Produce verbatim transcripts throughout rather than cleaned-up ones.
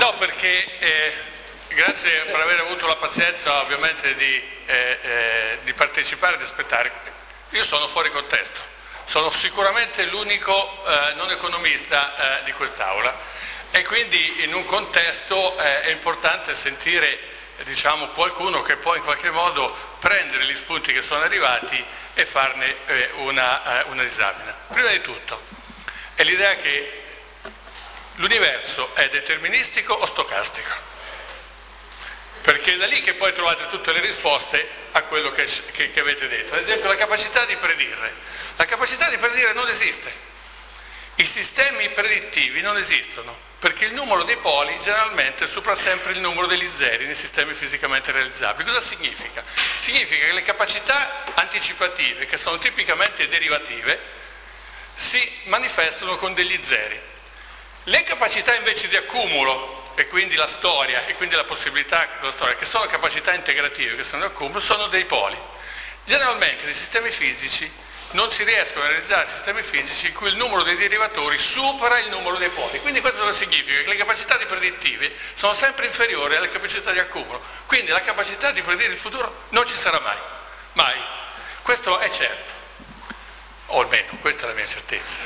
No, perché eh, grazie per aver avuto la pazienza ovviamente di, eh, eh, di partecipare e di aspettare. Io sono fuori contesto, sono sicuramente l'unico eh, non economista eh, di quest'Aula e quindi in un contesto eh, è importante sentire diciamo, qualcuno che può in qualche modo prendere gli spunti che sono arrivati e farne eh, una, eh, una disamina. Prima di tutto è l'idea che l'universo è deterministico o stocastico, perché è da lì che poi trovate tutte le risposte a quello che, che, che avete detto. Ad esempio la capacità di predire. La capacità di predire non esiste. I sistemi predittivi non esistono, perché il numero dei poli generalmente supera sempre il numero degli zeri nei sistemi fisicamente realizzabili. Cosa significa? Significa che le capacità anticipative, che sono tipicamente derivative, si manifestano con degli zeri. Le capacità invece di accumulo, e quindi la storia, e quindi la possibilità della storia, che sono capacità integrative, che sono di accumulo, sono dei poli. Generalmente nei sistemi fisici non si riescono a realizzare sistemi fisici in cui il numero dei derivatori supera il numero dei poli. Quindi questo cosa significa? Che le capacità di predittive sono sempre inferiori alle capacità di accumulo. Quindi la capacità di predire il futuro non ci sarà mai. Mai. Questo è certo. O almeno, questa è la mia certezza.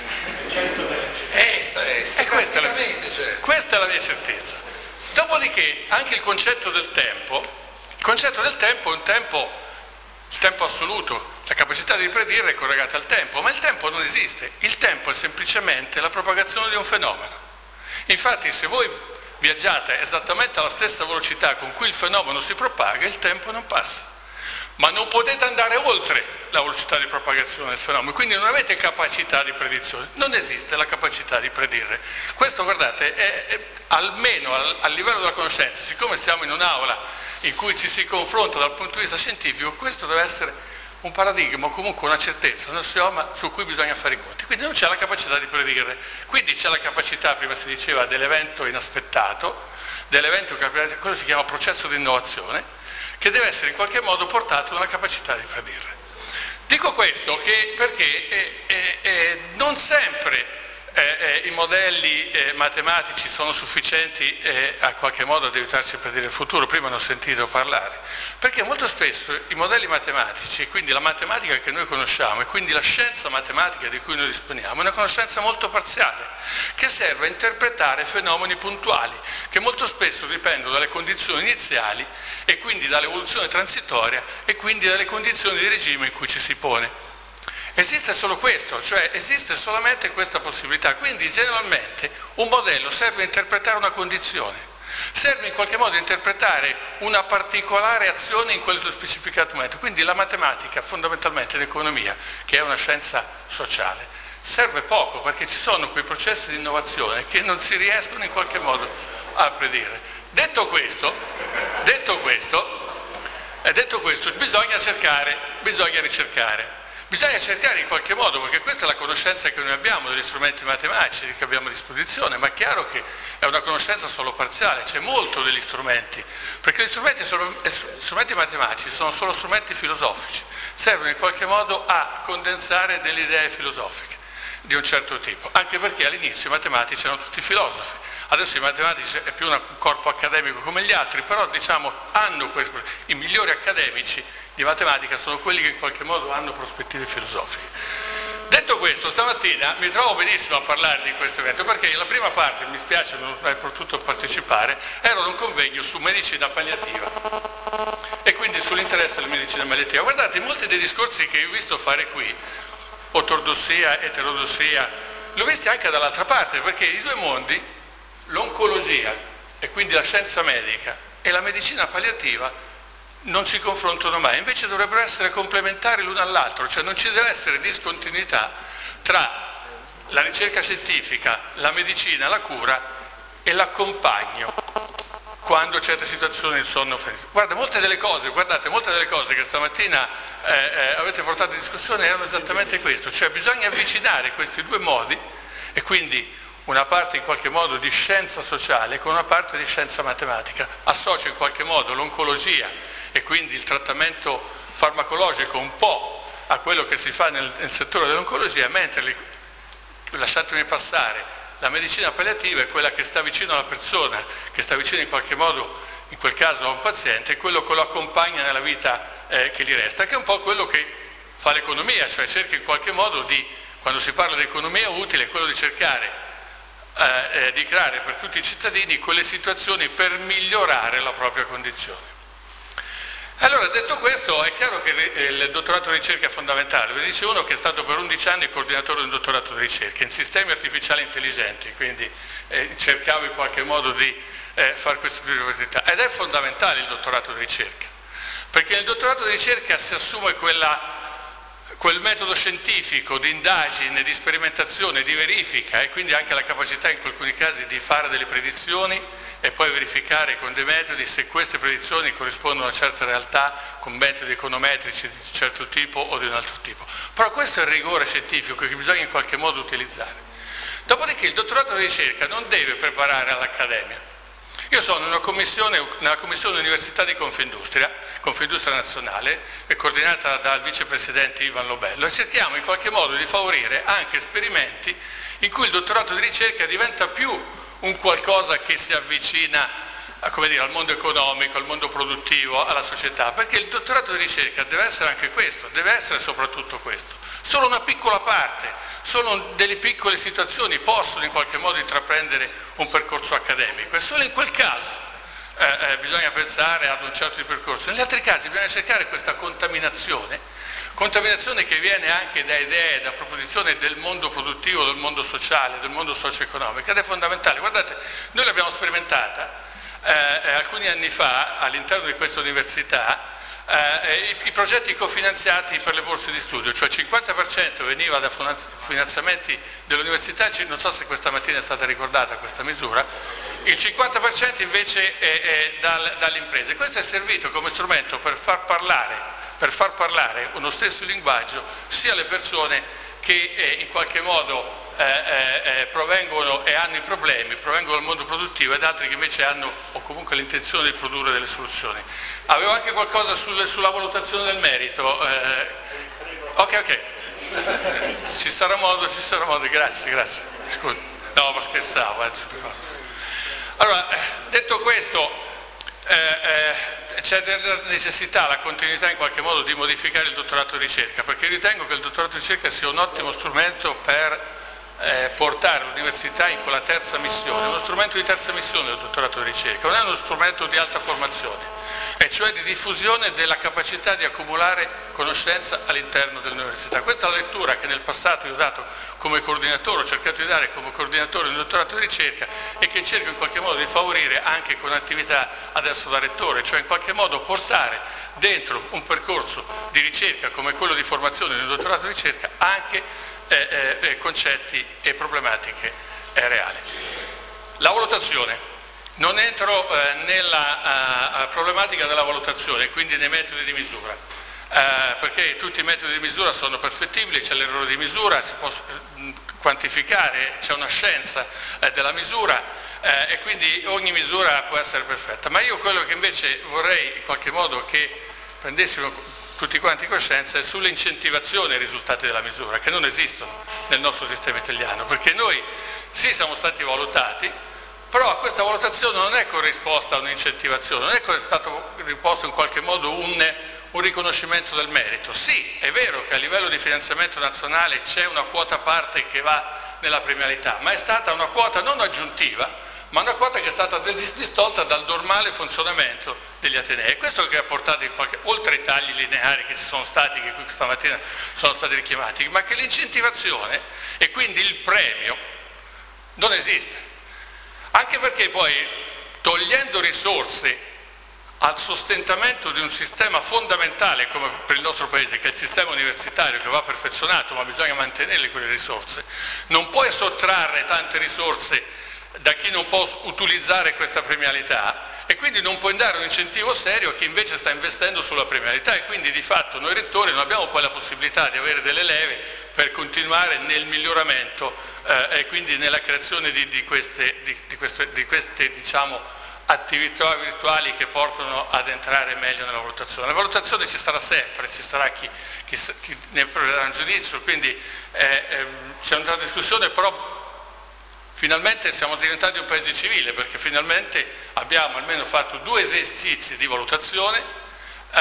Eh, sta, è e questa, è la, cioè. questa è la mia certezza. Dopodiché anche il concetto del tempo, il concetto del tempo è un tempo, il tempo assoluto, la capacità di predire è collegata al tempo, ma il tempo non esiste, il tempo è semplicemente la propagazione di un fenomeno. Infatti se voi viaggiate esattamente alla stessa velocità con cui il fenomeno si propaga, il tempo non passa. Ma non potete andare oltre la velocità di propagazione del fenomeno, quindi non avete capacità di predizione, non esiste la capacità di predire. Questo, guardate, è, è almeno al, al livello della conoscenza, siccome siamo in un'aula in cui ci si confronta dal punto di vista scientifico, questo deve essere un paradigma o comunque una certezza, un assioma su cui bisogna fare i conti. Quindi non c'è la capacità di predire, quindi c'è la capacità, prima si diceva, dell'evento inaspettato, dell'evento che quello si chiama processo di innovazione, che deve essere in qualche modo portato dalla capacità di predire. Dico questo che, perché eh, eh, eh, non sempre eh, eh, i modelli eh, matematici sono sufficienti eh, a qualche modo ad aiutarci a predire il futuro, prima ne ho sentito parlare, perché molto spesso i modelli matematici, e quindi la matematica che noi conosciamo, e quindi la scienza matematica di cui noi disponiamo, è una conoscenza molto parziale, che serve a interpretare fenomeni puntuali, che molto spesso dipendono dalle condizioni iniziali e quindi dall'evoluzione transitoria e quindi dalle condizioni di regime in cui ci si pone. Esiste solo questo, cioè esiste solamente questa possibilità, quindi generalmente un modello serve a interpretare una condizione, serve in qualche modo a interpretare una particolare azione in quel specificato momento, quindi la matematica fondamentalmente l'economia, che è una scienza sociale, serve poco perché ci sono quei processi di innovazione che non si riescono in qualche modo a predire. Detto questo, detto questo, eh, detto questo bisogna cercare, bisogna ricercare. Bisogna cercare in qualche modo, perché questa è la conoscenza che noi abbiamo degli strumenti matematici che abbiamo a disposizione, ma è chiaro che è una conoscenza solo parziale, c'è molto degli strumenti, perché gli strumenti, sono, gli strumenti matematici sono solo strumenti filosofici, servono in qualche modo a condensare delle idee filosofiche di un certo tipo, anche perché all'inizio i matematici erano tutti filosofi, adesso i matematici è più un corpo accademico come gli altri, però diciamo hanno questo, i migliori accademici di matematica sono quelli che in qualche modo hanno prospettive filosofiche. Detto questo, stamattina mi trovo benissimo a parlare di questo evento perché la prima parte, mi spiace non aver potuto partecipare, era un convegno su medicina palliativa e quindi sull'interesse della medicina palliativa. Guardate, molti dei discorsi che ho visto fare qui, ortodossia, eterodossia, li ho visti anche dall'altra parte, perché i due mondi, l'oncologia e quindi la scienza medica e la medicina palliativa, non si confrontano mai, invece dovrebbero essere complementari l'uno all'altro, cioè non ci deve essere discontinuità tra la ricerca scientifica, la medicina, la cura e l'accompagno quando certe situazioni il sonno finisce. Guarda, molte delle cose, guardate, molte delle cose che stamattina eh, eh, avete portato in discussione erano esattamente questo, cioè bisogna avvicinare questi due modi e quindi una parte in qualche modo di scienza sociale con una parte di scienza matematica. Associo in qualche modo l'oncologia e quindi il trattamento farmacologico un po' a quello che si fa nel, nel settore dell'oncologia, mentre, le, lasciatemi passare, la medicina palliativa è quella che sta vicino alla persona, che sta vicino in qualche modo, in quel caso a un paziente, è quello che lo accompagna nella vita eh, che gli resta, che è un po' quello che fa l'economia, cioè cerca in qualche modo di, quando si parla di economia utile, è quello di cercare eh, eh, di creare per tutti i cittadini quelle situazioni per migliorare la propria condizione. Allora, detto questo, è chiaro che il dottorato di ricerca è fondamentale. Vi dice uno che è stato per undici anni coordinatore di un dottorato di ricerca in sistemi artificiali intelligenti, quindi eh, cercavo in qualche modo di eh, fare questo tipo di università. Ed è fondamentale il dottorato di ricerca, perché nel dottorato di ricerca si assume quella, quel metodo scientifico di indagine, di sperimentazione, di verifica e quindi anche la capacità in alcuni casi di fare delle predizioni e poi verificare con dei metodi se queste predizioni corrispondono a certe realtà con metodi econometrici di un certo tipo o di un altro tipo. Però questo è il rigore scientifico che bisogna in qualche modo utilizzare. Dopodiché il dottorato di ricerca non deve preparare all'accademia. Io sono in una commissione, nella commissione Università di Confindustria, Confindustria Nazionale, è coordinata dal vicepresidente Ivan Lobello, e cerchiamo in qualche modo di favorire anche esperimenti in cui il dottorato di ricerca diventa più un qualcosa che si avvicina a, come dire, al mondo economico, al mondo produttivo, alla società, perché il dottorato di ricerca deve essere anche questo, deve essere soprattutto questo. Solo una piccola parte, solo delle piccole situazioni possono in qualche modo intraprendere un percorso accademico e solo in quel caso eh, eh, bisogna pensare ad un certo di percorso. Negli altri casi bisogna cercare questa contaminazione, contaminazione che viene anche da idee, da proposizioni del mondo produttivo, del mondo sociale, del mondo socio-economico, ed è fondamentale. Guardate, noi l'abbiamo sperimentata eh, alcuni anni fa all'interno di questa università, eh, i, i progetti cofinanziati per le borse di studio, cioè il cinquanta per cento veniva da finanziamenti dell'università, non so se questa mattina è stata ricordata questa misura, il cinquanta per cento invece è, è dal, dalle imprese. Questo è servito come strumento per far parlare per far parlare uno stesso linguaggio sia le persone che eh, in qualche modo eh, eh, provengono e hanno i problemi, provengono dal mondo produttivo, ed altri che invece hanno o comunque l'intenzione di produrre delle soluzioni. Avevo anche qualcosa sul, sulla valutazione del merito. Eh, ok, ok. Ci sarà modo, ci sarà modo, grazie, grazie. Scusa. No, ma scherzavo. Anzi, allora, detto questo, eh, eh, c'è della necessità, la continuità in qualche modo di modificare il dottorato di ricerca, perché ritengo che il dottorato di ricerca sia un ottimo strumento per eh, portare l'università in quella terza missione, uno strumento di terza missione del dottorato di ricerca, non è uno strumento di alta formazione, e cioè di diffusione della capacità di accumulare conoscenza all'interno dell'università. Questa è la lettura che nel passato io ho dato come coordinatore, ho cercato di dare come coordinatore del dottorato di ricerca e che cerco in qualche modo di favorire anche con attività adesso da rettore, cioè in qualche modo portare dentro un percorso di ricerca come quello di formazione del dottorato di ricerca anche eh, eh, concetti e problematiche eh, reali. La valutazione. Non entro eh, nella uh, problematica della valutazione, quindi nei metodi di misura, uh, perché tutti i metodi di misura sono perfettibili, c'è l'errore di misura, si può uh, quantificare, c'è una scienza uh, della misura uh, e quindi ogni misura può essere perfetta. Ma io quello che invece vorrei in qualche modo che prendessimo tutti quanti coscienza è sulle incentivazioni ai risultati della misura, che non esistono nel nostro sistema italiano, perché noi sì siamo stati valutati, però a questa valutazione non è corrisposta un'incentivazione, non è stato riposto in qualche modo un, un riconoscimento del merito. Sì, è vero che a livello di finanziamento nazionale c'è una quota parte che va nella premialità, ma è stata una quota non aggiuntiva, ma una quota che è stata distolta dal normale funzionamento degli atenei. Questo che ha portato in qualche, oltre ai tagli lineari che ci sono stati, che qui questa mattina sono stati richiamati, ma che l'incentivazione e quindi il premio non esiste. Anche perché poi, togliendo risorse al sostentamento di un sistema fondamentale come per il nostro Paese, che è il sistema universitario, che va perfezionato, ma bisogna mantenerle quelle risorse, non puoi sottrarre tante risorse da chi non può utilizzare questa premialità e quindi non puoi dare un incentivo serio a chi invece sta investendo sulla premialità, e quindi di fatto noi rettori non abbiamo poi la possibilità di avere delle leve per continuare nel miglioramento eh, e quindi nella creazione di, di queste, di, di queste, di queste diciamo, attività virtuali che portano ad entrare meglio nella valutazione. La valutazione ci sarà sempre, ci sarà chi, chi, chi ne prenderà un giudizio, quindi eh, eh, c'è una discussione, però finalmente siamo diventati un paese civile, perché finalmente abbiamo almeno fatto due esercizi di valutazione, eh,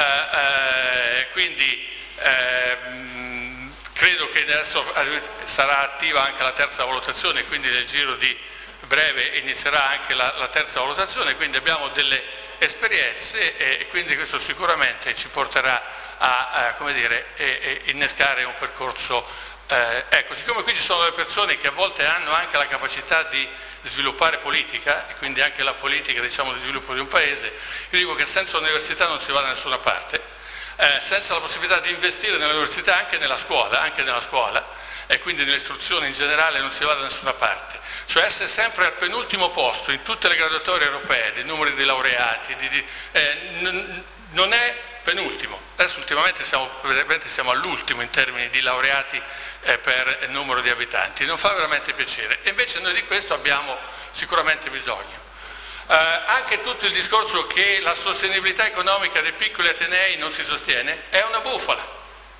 eh, quindi eh, credo che adesso sarà attiva anche la terza valutazione, quindi nel giro di breve inizierà anche la, la terza valutazione, quindi abbiamo delle esperienze e quindi questo sicuramente ci porterà a, a come dire, e, e innescare un percorso. Eh, ecco, siccome qui ci sono delle persone che a volte hanno anche la capacità di sviluppare politica, e quindi anche la politica, diciamo, di sviluppo di un paese, io dico che senza università non si va da nessuna parte, eh, senza la possibilità di investire nell'università, anche nella scuola, anche nella scuola, e quindi nell'istruzione in generale non si va da nessuna parte. Cioè essere sempre al penultimo posto in tutte le graduatorie europee, dei numeri di laureati, di, di, eh, n- non è penultimo. Adesso ultimamente siamo, siamo all'ultimo in termini di laureati eh, per numero di abitanti, non fa veramente piacere. E invece noi di questo abbiamo sicuramente bisogno. Eh, anche tutto il discorso che la sostenibilità economica dei piccoli atenei non si sostiene è una bufala.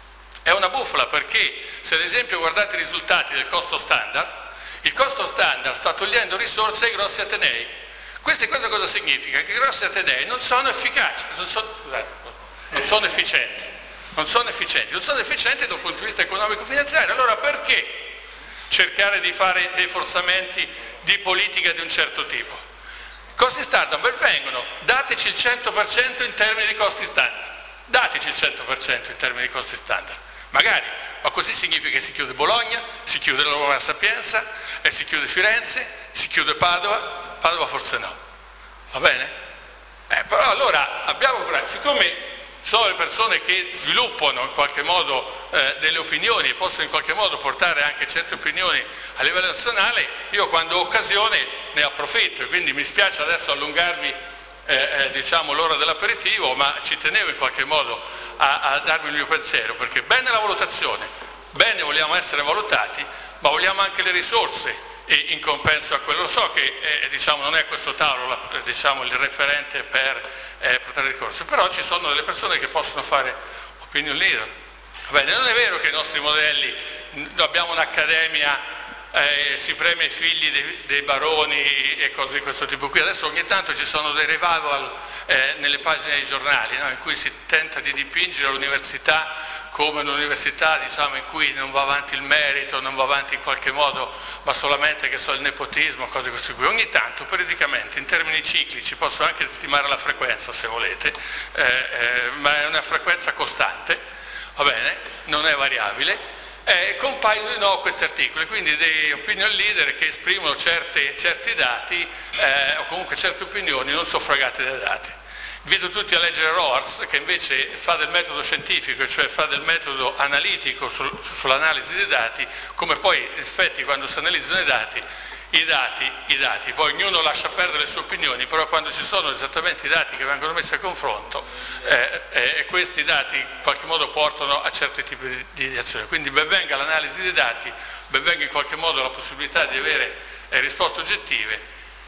È una bufala perché se ad esempio guardate i risultati del costo standard, il costo standard sta togliendo risorse ai grossi atenei. Questo, questo cosa significa? Che i grossi atenei non sono efficaci, non sono, scusate, non sono efficienti, non sono efficienti, non sono efficienti dal punto di vista economico-finanziario. Allora perché cercare di fare dei forzamenti di politica di un certo tipo? Costi standard, ben vengono, dateci il cento per cento in termini di costi standard, dateci il cento per cento in termini di costi standard. Magari, ma così significa che si chiude Bologna, si chiude la Nuova Sapienza, e si chiude Firenze, si chiude Padova, Padova forse no, va bene? Eh, però allora abbiamo, siccome sono le persone che sviluppano in qualche modo eh, delle opinioni e possono in qualche modo portare anche certe opinioni a livello nazionale, io quando ho occasione ne approfitto e quindi mi spiace adesso allungarvi eh, eh, diciamo l'ora dell'aperitivo, ma ci tenevo in qualche modo a, a darvi il mio pensiero, perché bene la valutazione, bene vogliamo essere valutati, ma vogliamo anche le risorse in compenso a quello. Lo so che eh, diciamo, non è questo tavolo la, diciamo, il referente per eh, portare ricorso, però ci sono delle persone che possono fare opinion leader. Va bene, non è vero che i nostri modelli, abbiamo un'accademia, eh, si premia i figli dei, dei baroni e cose di questo tipo qui. Adesso ogni tanto ci sono dei revival eh, nelle pagine dei giornali, no? In cui si tenta di dipingere l'università come un'università, diciamo, in cui non va avanti il merito, non va avanti in qualche modo, ma solamente che so, il nepotismo, cose così qui. Ogni tanto, periodicamente, in termini ciclici, posso anche stimare la frequenza se volete, eh, eh, ma è una frequenza costante, va bene, non è variabile, eh, compaiono di nuovo questi articoli, quindi dei opinion leader che esprimono certe, certi dati eh, o comunque certe opinioni non suffragate dai dati. Invito tutti a leggere Roarts, che invece fa del metodo scientifico, cioè fa del metodo analitico sul, sull'analisi dei dati, come poi in effetti quando si analizzano i dati, i dati, i dati, poi ognuno lascia perdere le sue opinioni, però quando ci sono esattamente i dati che vengono messi a confronto, eh, eh, questi dati in qualche modo portano a certi tipi di, di azione. Quindi ben venga l'analisi dei dati, ben venga in qualche modo la possibilità di avere eh, risposte oggettive.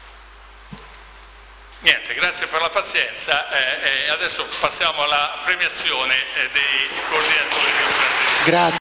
Niente, grazie per la pazienza e eh, eh, adesso passiamo alla premiazione eh, dei coordinatori di strategia. Grazie.